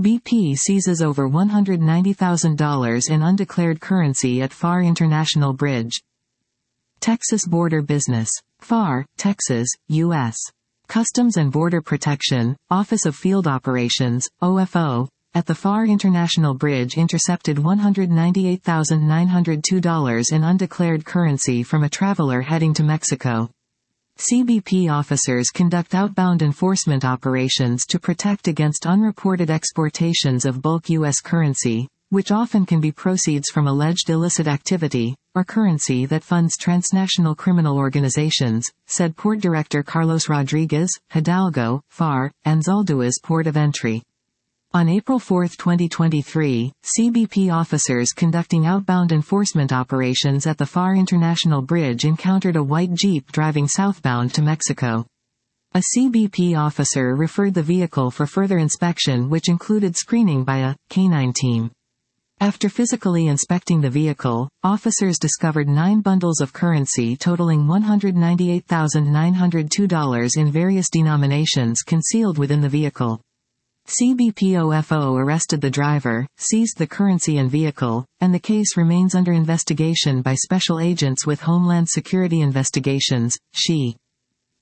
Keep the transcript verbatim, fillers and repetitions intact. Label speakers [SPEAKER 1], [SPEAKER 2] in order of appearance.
[SPEAKER 1] B P seizes over one hundred ninety thousand dollars in undeclared currency at Pharr International Bridge. Texas Border Business. Pharr, Texas, U S Customs and Border Protection, Office of Field Operations, O F O, at the Pharr International Bridge intercepted one hundred ninety-eight thousand nine hundred two dollars in undeclared currency from a traveler heading to Mexico. C B P officers conduct outbound enforcement operations to protect against unreported exportations of bulk U S currency, which often can be proceeds from alleged illicit activity, or currency that funds transnational criminal organizations, said Port Director Carlos Rodriguez, Hidalgo, Pharr, and Zaldua's port of entry. On April fourth twenty twenty-three, C B P officers conducting outbound enforcement operations at the Pharr International Bridge encountered a white Jeep driving southbound to Mexico. A C B P officer referred the vehicle for further inspection, which included screening by a canine team. After physically inspecting the vehicle, officers discovered nine bundles of currency totaling one hundred ninety-eight thousand nine hundred two dollars in various denominations concealed within the vehicle. C B P O F O arrested the driver, seized the currency and vehicle, and the case remains under investigation by Special Agents with Homeland Security Investigations, S H I.